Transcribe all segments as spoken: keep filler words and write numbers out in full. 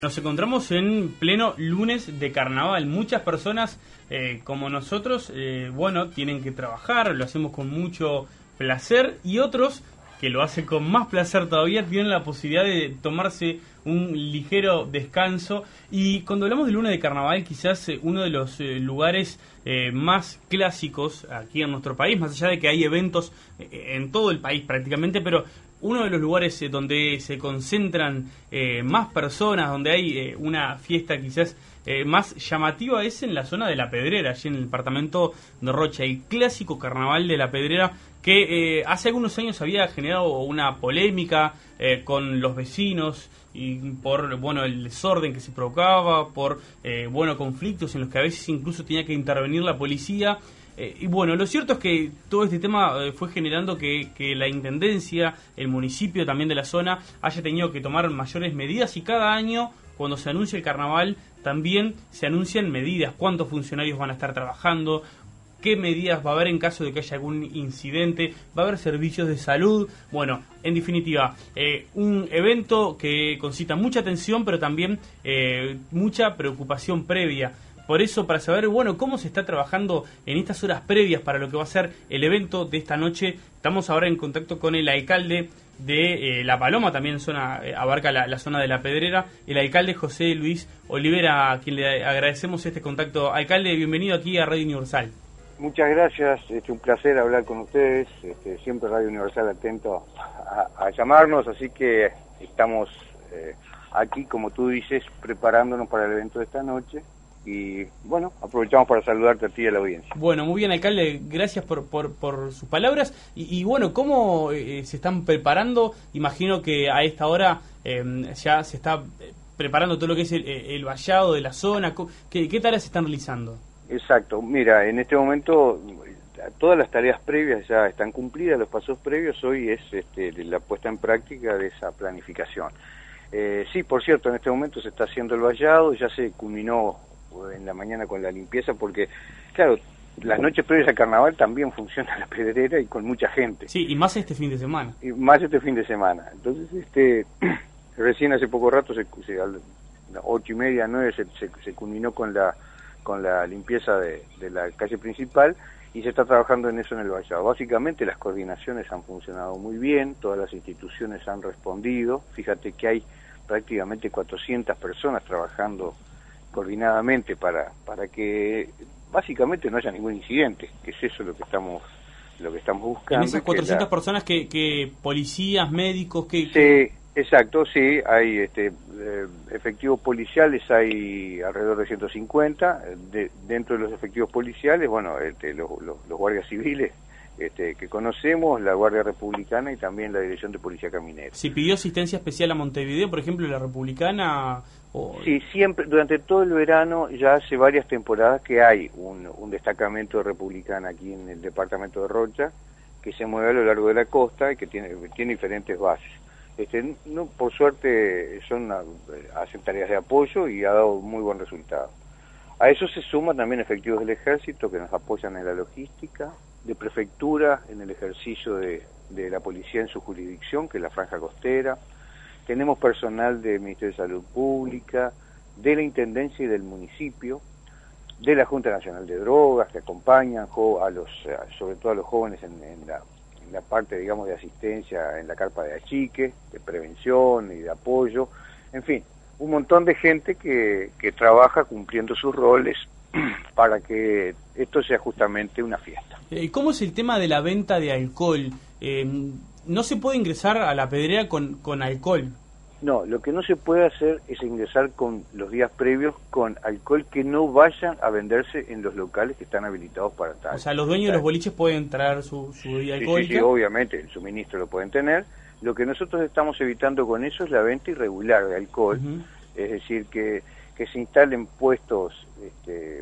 Nos encontramos en pleno lunes de carnaval. Muchas personas eh, como nosotros, eh, bueno, tienen que trabajar, lo hacemos con mucho placer, y otros que lo hacen con más placer todavía tienen la posibilidad de tomarse un ligero descanso. Y cuando hablamos de lunes de carnaval, quizás eh, uno de los eh, lugares eh, más clásicos aquí en nuestro país, más allá de que hay eventos eh, en todo el país prácticamente, pero uno de los lugares eh, donde se concentran eh, más personas, donde hay eh, una fiesta quizás eh, más llamativa, es en la zona de La Pedrera, allí en el departamento de Rocha, el clásico carnaval de La Pedrera, que eh, hace algunos años había generado una polémica eh, con los vecinos y por bueno el desorden que se provocaba, por eh, bueno conflictos en los que a veces incluso tenía que intervenir la policía. Eh, y bueno, lo cierto es que todo este tema eh, fue generando que, que la Intendencia, el municipio también de la zona, haya tenido que tomar mayores medidas, y cada año, cuando se anuncia el carnaval, también se anuncian medidas, cuántos funcionarios van a estar trabajando, qué medidas va a haber en caso de que haya algún incidente, va a haber servicios de salud. Bueno, en definitiva, eh, un evento que concita mucha atención, pero también eh, mucha preocupación previa. Por eso, para saber, bueno, cómo se está trabajando en estas horas previas para lo que va a ser el evento de esta noche, estamos ahora en contacto con el alcalde de eh, La Paloma, también zona eh, abarca la, la zona de La Pedrera, el alcalde José Luis Olivera, a quien le agradecemos este contacto. Alcalde, bienvenido aquí a Radio Universal. Muchas gracias, es un placer hablar con ustedes, este, siempre Radio Universal atento a, a llamarnos, así que estamos eh, aquí, como tú dices, preparándonos para el evento de esta noche. Y bueno, aprovechamos para saludarte a ti y a la audiencia. Bueno, muy bien, alcalde, gracias por, por, por sus palabras. Y, y bueno, ¿cómo eh, se están preparando? Imagino que a esta hora eh, ya se está preparando todo lo que es el, el vallado de la zona. ¿Qué, qué tareas se están realizando? Exacto, mira, en este momento todas las tareas previas ya están cumplidas, los pasos previos. Hoy es este, la puesta en práctica de esa planificación. Eh, sí, por cierto, en este momento se está haciendo el vallado, ya se culminó en la mañana con la limpieza, porque claro, las noches previas al carnaval también funciona La Pedrera y con mucha gente. Sí, y más este fin de semana. Y más este fin de semana. Entonces, este recién hace poco rato, se, se, a las ocho y media, nueve, se, se, se culminó con la con la limpieza de, de la calle principal, y se está trabajando en eso en el vallado. Básicamente las coordinaciones han funcionado muy bien, todas las instituciones han respondido. Fíjate que hay prácticamente cuatrocientas personas trabajando coordinadamente para para que básicamente no haya ningún incidente, que es eso lo que estamos lo que estamos buscando. En esas cuatrocientas la... personas que, que policías, médicos, que, sí, que... exacto, sí, hay este eh, efectivos policiales, hay alrededor de ciento cincuenta, de, dentro de los efectivos policiales, bueno, este, los, los, los guardias civiles este, que conocemos, la Guardia Republicana y también la Dirección de Policía Caminera. ¿Se pidió asistencia especial a Montevideo, por ejemplo, la Republicana? O... Sí, siempre, durante todo el verano, ya hace varias temporadas que hay un, un destacamento de Republicana aquí en el departamento de Rocha, que se mueve a lo largo de la costa y que tiene, tiene diferentes bases. Este, no, por suerte son una, hacen tareas de apoyo y ha dado muy buen resultado. A eso se suman también efectivos del ejército que nos apoyan en la logística, de prefectura en el ejercicio de, de la policía en su jurisdicción, que es la franja costera. Tenemos personal del Ministerio de Salud Pública, de la Intendencia y del municipio, de la Junta Nacional de Drogas, que acompañan a los, sobre todo a los jóvenes en, en, la, en la parte, digamos, de asistencia en la carpa de achique, de prevención y de apoyo. En fin, un montón de gente que, que trabaja cumpliendo sus roles para que esto sea justamente una fiesta. ¿Cómo es el tema de la venta de alcohol? Eh, ¿No se puede ingresar a La Pedrera con, con alcohol? No, lo que no se puede hacer es ingresar con los días previos con alcohol que no vayan a venderse en los locales que están habilitados para tal. O sea, los dueños de los boliches pueden traer su, su bebida sí, alcohólica. Sí, sí, obviamente, el suministro lo pueden tener. Lo que nosotros estamos evitando con eso es la venta irregular de alcohol, uh-huh. Es decir, que, que se instalen puestos este,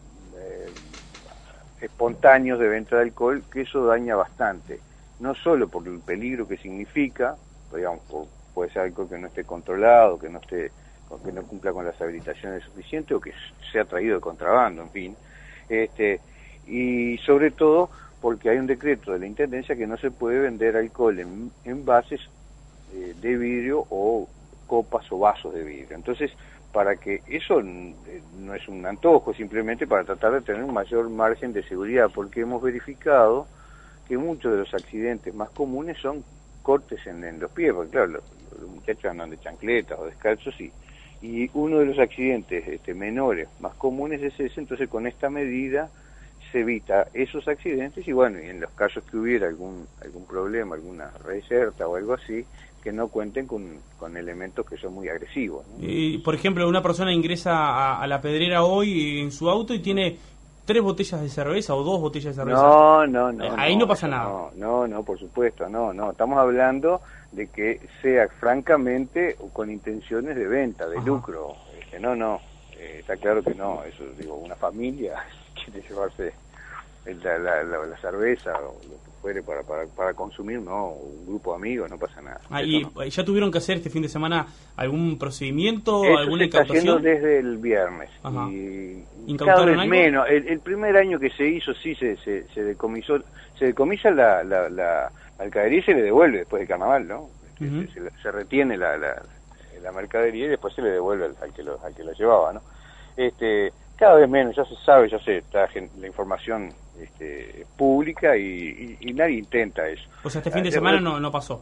eh, espontáneos de venta de alcohol, que eso daña bastante. No solo por el peligro que significa, digamos, por, puede ser algo que no esté controlado, que no esté, que no cumpla con las habilitaciones suficientes, o que sea traído de contrabando, en fin, este, y sobre todo porque hay un decreto de la Intendencia que no se puede vender alcohol en envases eh, de vidrio o copas o vasos de vidrio. Entonces, para que eso no es un antojo, simplemente para tratar de tener un mayor margen de seguridad, porque hemos verificado que muchos de los accidentes más comunes son cortes en, en los pies, porque claro, los, los muchachos andan de chancletas o descalzos y, y uno de los accidentes este, menores más comunes es ese. Entonces con esta medida se evita esos accidentes y bueno, y en los casos que hubiera algún algún problema, alguna reserta o algo así, que no cuenten con, con elementos que son muy agresivos, ¿no? Y, por ejemplo, una persona ingresa a, a la Pedrera hoy en su auto y tiene tres botellas de cerveza o dos botellas de cerveza. No, no, no. Eh, ahí no, no pasa nada. No, no, no, por supuesto, no, no. Estamos hablando de que sea francamente o con intenciones de venta, de Ajá. lucro. Este, no, no, eh, está claro que no. Eso, digo, una familia quiere llevarse la, la, la, la cerveza o lo que fuere para, para, para consumir, no, un grupo de amigos, no pasa nada. Ah, ¿y no. ya tuvieron que hacer este fin de semana algún procedimiento, Eso alguna se está incautación? haciendo desde el viernes. Ajá. Y ¿Incautaron cada vez algo? menos. El, el primer año que se hizo, sí, se, se, se decomisó, se decomisa la, la, la mercadería y se le devuelve después del carnaval, ¿no? Uh-huh. se, se, se retiene la, la, la mercadería y después se le devuelve al, al que lo, al que lo llevaba, ¿no? Este, cada vez menos, ya se sabe, ya se está la información este, pública y, y, y nadie intenta eso. O sea, este fin de semana no, no pasó.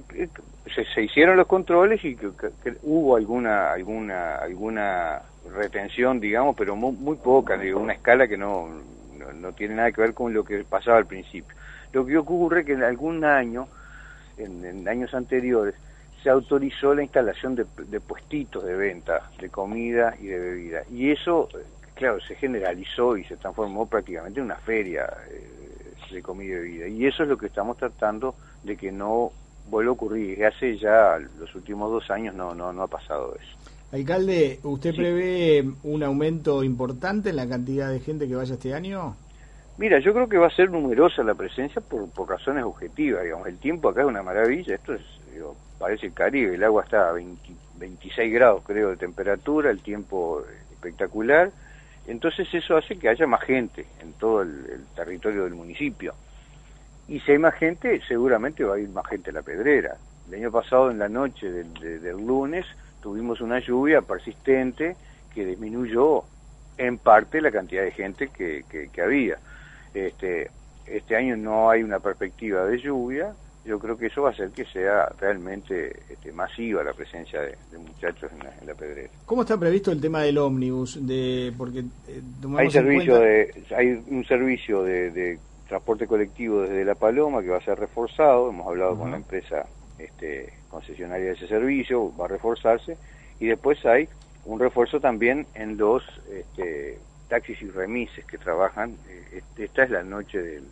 Se, se hicieron los controles y que, que, que hubo alguna alguna alguna retención, digamos, pero muy, muy poca, de una escala que no, no, no tiene nada que ver con lo que pasaba al principio. Lo que ocurre es que en algún año, en, en años anteriores, se autorizó la instalación de, de puestitos de venta de comida y de bebida. Y eso, claro, se generalizó y se transformó prácticamente en una feria eh, de comida y bebida. Y eso es lo que estamos tratando de que no vuelva a ocurrir. Hace ya los últimos dos años no, no, no ha pasado eso. Alcalde, ¿usted sí. prevé un aumento importante en la cantidad de gente que vaya este año? Mira, yo creo que va a ser numerosa la presencia por, por razones objetivas, digamos. El tiempo acá es una maravilla, esto es, digo, parece el Caribe, el agua está a veinte, veintiséis grados, creo, de temperatura, el tiempo espectacular, entonces eso hace que haya más gente en todo el, el territorio del municipio. Y si hay más gente, seguramente va a ir más gente a la Pedrera. El año pasado, en la noche del, de, del lunes, tuvimos una lluvia persistente que disminuyó en parte la cantidad de gente que, que, que había. Este, este año no hay una perspectiva de lluvia. Yo creo que eso va a hacer que sea realmente este, masiva la presencia de, de muchachos en la, en la Pedrera. ¿Cómo está previsto el tema del ómnibus? De, porque eh, hay servicio cuenta... de, hay un servicio de, de transporte colectivo desde La Paloma que va a ser reforzado. Hemos hablado uh-huh. con la empresa este, concesionaria de ese servicio, va a reforzarse, y después hay un refuerzo también en los este, taxis y remises que trabajan. Esta es la noche del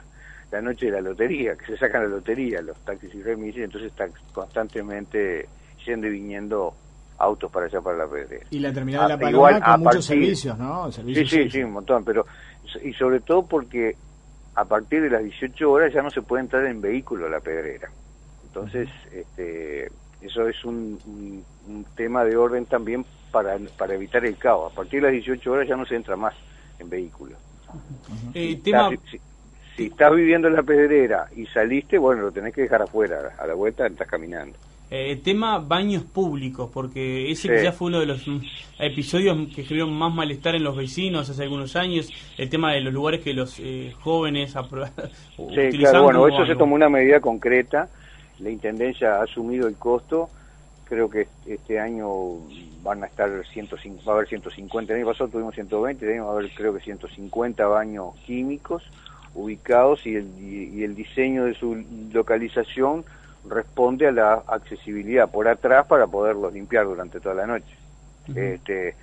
la noche de la lotería, que se sacan la lotería los taxis y remises, entonces están constantemente yendo y viniendo autos para allá, para la Pedrera. Y la terminal de La Paloma igual, con muchos partir, servicios, ¿no? Servicios sí, sí, sí, un montón, pero y sobre todo porque a partir de las dieciocho horas ya no se puede entrar en vehículo a la Pedrera. Entonces, uh-huh. este, eso es un, un, un tema de orden también para, para evitar el caos. A partir de las dieciocho horas ya no se entra más en vehículo. Uh-huh. Eh, tema... si, si, si estás viviendo en la Pedrera y saliste, bueno, lo tenés que dejar afuera. A la vuelta estás caminando. Eh, tema baños públicos, porque ese sí. ya fue uno de los episodios que generó más malestar en los vecinos hace algunos años, el tema de los lugares que los eh, jóvenes apro- sí, claro, bueno, eso se tomó una medida concreta, la Intendencia ha asumido el costo, creo que este año van a estar ciento cincuenta, va a haber ciento cincuenta, el año pasado tuvimos ciento veinte, el año va a haber creo que ciento cincuenta baños químicos ubicados y el, y, y el diseño de su localización responde a la accesibilidad por atrás para poderlos limpiar durante toda la noche. Uh-huh. Este,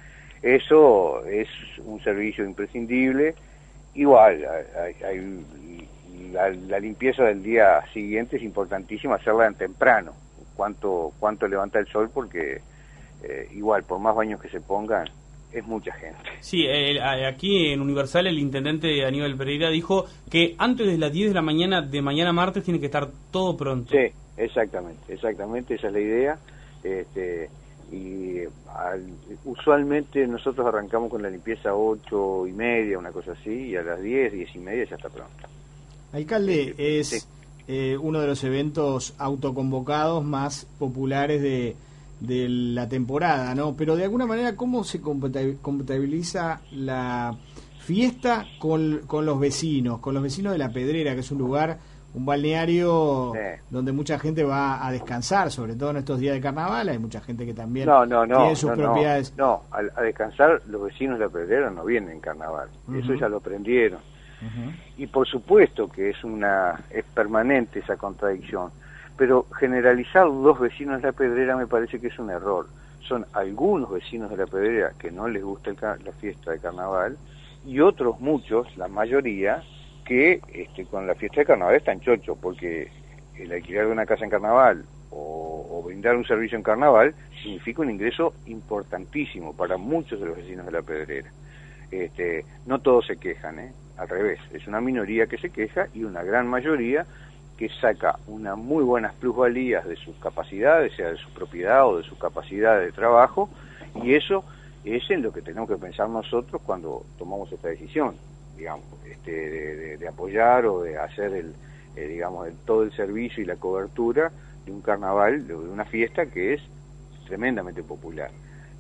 eso es un servicio imprescindible. Igual, hay, hay, la, la limpieza del día siguiente es importantísima, hacerla temprano, cuánto, cuánto levanta el sol, porque eh, igual, por más baños que se pongan, es mucha gente. Sí, eh, aquí en Universal el intendente Aníbal Pereira dijo que antes de las diez de la mañana de mañana martes tiene que estar todo pronto. Sí, exactamente, exactamente, esa es la idea. Este, y al, usualmente nosotros arrancamos con la limpieza a ocho y media, una cosa así, y a las diez, diez y media ya está pronto. Alcalde, sí, es sí. Eh, uno de los eventos autoconvocados más populares de de la temporada, ¿no? Pero de alguna manera, ¿cómo se compatibiliza la fiesta con, con los vecinos, con los vecinos de La Pedrera, que es un lugar, un balneario sí. donde mucha gente va a descansar, sobre todo en estos días de carnaval? Hay mucha gente que también no, no, no, tiene sus no, propiedades. No, no. A, a descansar los vecinos de La Pedrera no vienen en carnaval, uh-huh. eso ya lo aprendieron. Uh-huh. Y por supuesto que es una es permanente esa contradicción, pero generalizar dos vecinos de La Pedrera me parece que es un error. Son algunos vecinos de La Pedrera que no les gusta el, la fiesta de carnaval y otros muchos, la mayoría, que este, con la fiesta de carnaval están chochos, porque el alquiler de una casa en carnaval o, o brindar un servicio en carnaval significa un ingreso importantísimo para muchos de los vecinos de La Pedrera. Este, no todos se quejan, ¿eh? Al revés, es una minoría que se queja y una gran mayoría que saca unas muy buenas plusvalías de sus capacidades, sea de su propiedad o de su capacidad de trabajo, y eso es en lo que tenemos que pensar nosotros cuando tomamos esta decisión, digamos, este, de, de, de apoyar o de hacer el, eh, digamos, el, todo el servicio y la cobertura de un carnaval, de una fiesta que es tremendamente popular.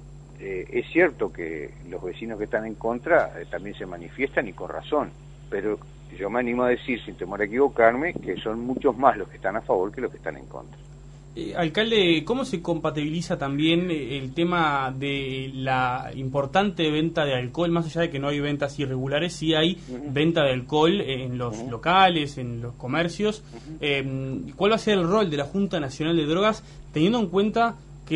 Eh, es cierto que los vecinos que están en contra eh, también se manifiestan y con razón, pero yo me animo a decir, sin temor a equivocarme, que son muchos más los que están a favor que los que están en contra. Eh, alcalde, ¿cómo se compatibiliza también el tema de la importante venta de alcohol? Más allá de que no hay ventas irregulares, sí hay uh-huh. venta de alcohol en los uh-huh. locales, en los comercios. Uh-huh. Eh, ¿Cuál va a ser el rol de la Junta Nacional de Drogas, teniendo en cuenta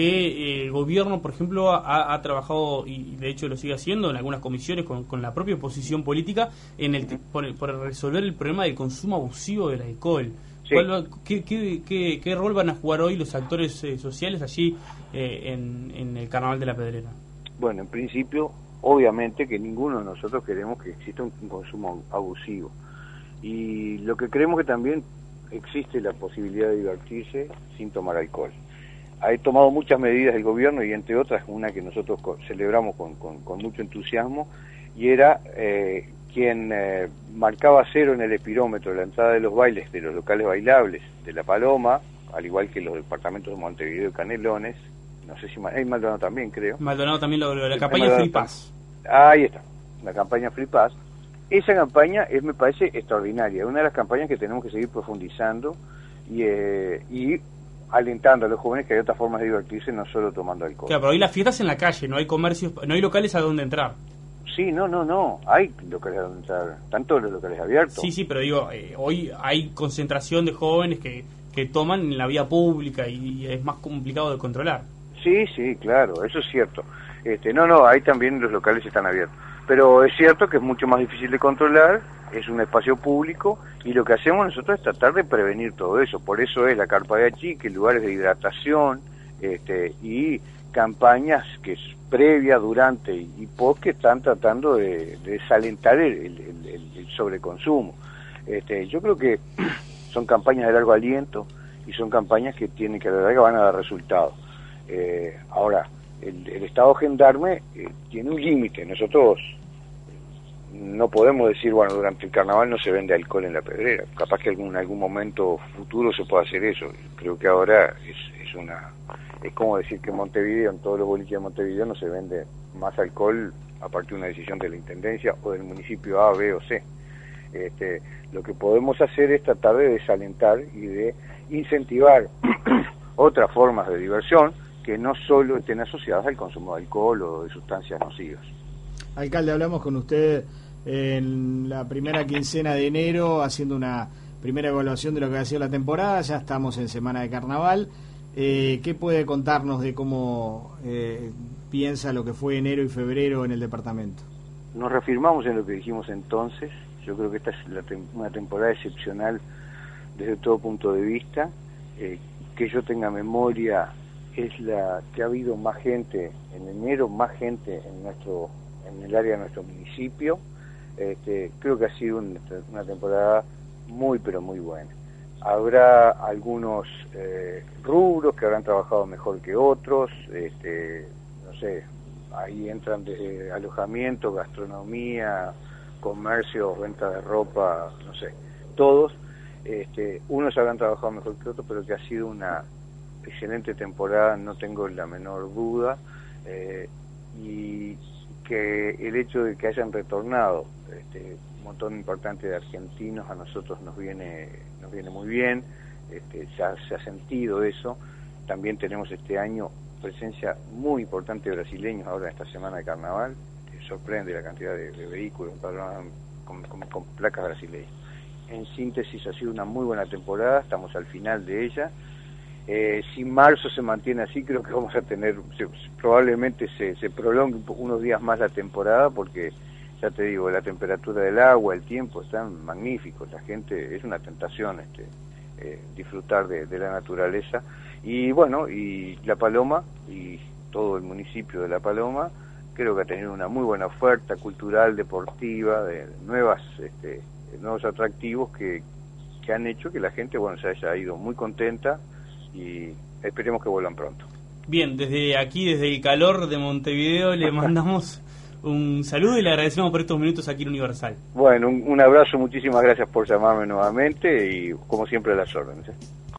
que el gobierno, por ejemplo, ha, ha trabajado, y de hecho lo sigue haciendo en algunas comisiones con, con la propia oposición política, en el por, por resolver el problema del consumo abusivo del alcohol? Sí. ¿Cuál, qué, qué, qué, ¿Qué rol van a jugar hoy los actores eh, sociales allí eh, en, en el Carnaval de La Pedrera? Bueno, en principio, obviamente que ninguno de nosotros queremos que exista un, un consumo abusivo. Y lo que creemos que también existe la posibilidad de divertirse sin tomar alcohol. Ha tomado muchas medidas el gobierno y entre otras una que nosotros celebramos con, con, con mucho entusiasmo, y era eh, quien eh, marcaba cero en el espirómetro de la entrada de los bailes de los locales bailables de La Paloma, al igual que los departamentos de Montevideo y Canelones, no sé si hay Maldonado también, creo. Maldonado también, lo, lo, la campaña Free Pass. Ahí está, la campaña Free Pass. Esa campaña es, me parece extraordinaria, una de las campañas que tenemos que seguir profundizando y, eh, y alentando a los jóvenes que hay otras formas de divertirse, no solo tomando alcohol. Claro, pero hoy las fiestas en la calle, no hay comercios, no hay locales a donde entrar. Sí, no, no, no, hay locales a donde entrar, están todos los locales abiertos. Sí, sí, pero digo, eh, hoy hay concentración de jóvenes que, que toman en la vía pública y, y es más complicado de controlar. Sí, sí, claro, eso es cierto. Este, no, no, ahí también los locales están abiertos. Pero es cierto que es mucho más difícil de controlar, es un espacio público y lo que hacemos nosotros es tratar de prevenir todo eso. Por eso es la carpa de achique, lugares de hidratación este, y campañas que es previa, durante y post que están tratando de, de desalentar el, el, el, el sobreconsumo. Este, yo creo que son campañas de largo aliento y son campañas que tienen que, la verdad, que van a dar resultados. Eh, ahora, el, el Estado gendarme eh, tiene un límite. Nosotros no podemos decir, bueno, durante el carnaval no se vende alcohol en La Pedrera. Capaz que en algún, algún momento futuro se pueda hacer eso. Creo que ahora es, es una es como decir que en Montevideo, en todos los boliches de Montevideo, no se vende más alcohol a partir de una decisión de la Intendencia o del municipio A, B o C. Este, lo que podemos hacer es tratar de desalentar y de incentivar otras formas de diversión que no solo estén asociadas al consumo de alcohol o de sustancias nocivas. Alcalde, hablamos con usted en la primera quincena de enero haciendo una primera evaluación de lo que ha sido la temporada. Ya estamos en semana de carnaval. Eh, ¿Qué puede contarnos de cómo eh, piensa lo que fue enero y febrero en el departamento? Nos reafirmamos en lo que dijimos entonces. Yo creo que esta es la tem- una temporada excepcional desde todo punto de vista. Eh, que yo tenga memoria, es la que ha habido más gente en enero, más gente en nuestro en el área de nuestro municipio. Este, creo que ha sido un, una temporada muy pero muy buena. Habrá algunos eh, rubros que habrán trabajado mejor que otros, este, no sé, ahí entran desde alojamiento, gastronomía, comercio, venta de ropa, no sé, todos. Este, unos habrán trabajado mejor que otros, pero que ha sido una excelente temporada, no tengo la menor duda, eh, y que el hecho de que hayan retornado este, un montón importante de argentinos a nosotros nos viene nos viene muy bien, este, ya se ha sentido eso. También tenemos este año presencia muy importante de brasileños ahora en esta semana de carnaval, que sorprende la cantidad de, de vehículos con, con, con placas brasileñas. En síntesis, ha sido una muy buena temporada, estamos al final de ella. Eh, si marzo se mantiene así, creo que vamos a tener, se, probablemente se, se prolongue unos días más la temporada, porque ya te digo, la temperatura del agua, el tiempo están magníficos, la gente, es una tentación este eh, disfrutar de, de la naturaleza. Y bueno, y La Paloma y todo el municipio de La Paloma creo que ha tenido una muy buena oferta cultural, deportiva, de nuevas este, nuevos atractivos que, que han hecho que la gente, bueno, se haya ido muy contenta, y esperemos que vuelvan pronto. Bien, desde aquí, desde el calor de Montevideo, le mandamos un saludo y le agradecemos por estos minutos aquí en Universal. Bueno, un, un abrazo, muchísimas gracias por llamarme nuevamente y como siempre a las órdenes, ¿eh?